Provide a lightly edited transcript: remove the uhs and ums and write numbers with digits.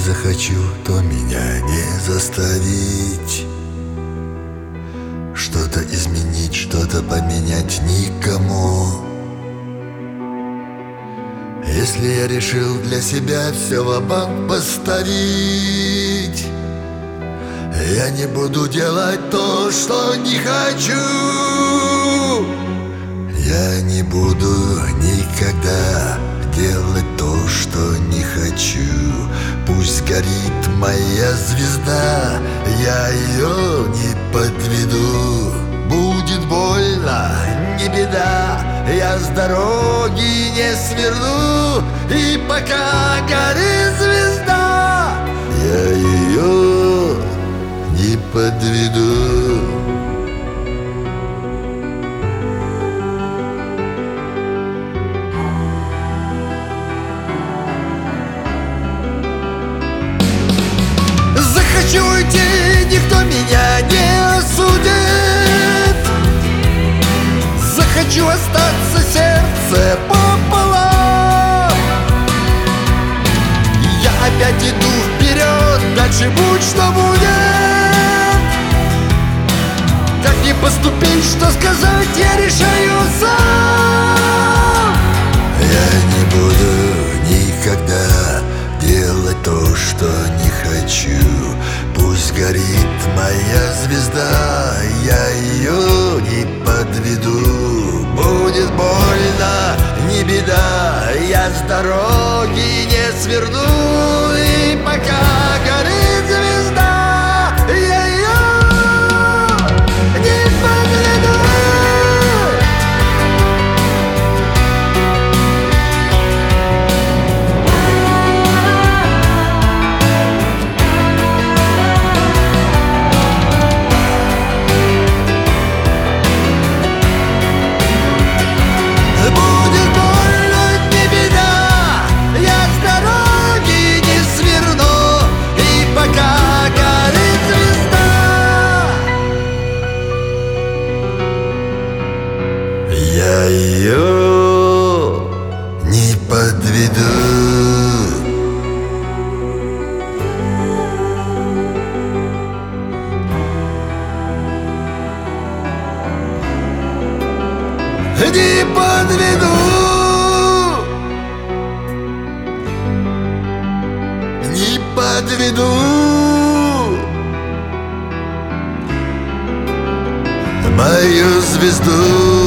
захочу, то меня не заставить что-то изменить, что-то поменять никому. Если я решил для себя все ва-банк поставить, я не буду делать то, что не хочу. Я не буду никогда делать то, что не хочу. Пусть горит моя звезда, я ее не подведу. Будет больно, не беда, я с дороги не сверну. И пока горит звезда, я ее не подведу. Захочу уйти, никто меня не осудит. Захочу остаться, сердце пополам. Я опять иду вперед, дальше будь что будет. Как мне поступить, что сказать, я решаю сам. Я не буду никогда делать то, что не хочу. Пусть горит моя звезда, я ее не подведу. Будет больно, не беда, я с дороги не сверну. И пока горит звезда, я ее не подведу. Я ее не подведу. Не подведу. Не подведу. Мою звезду.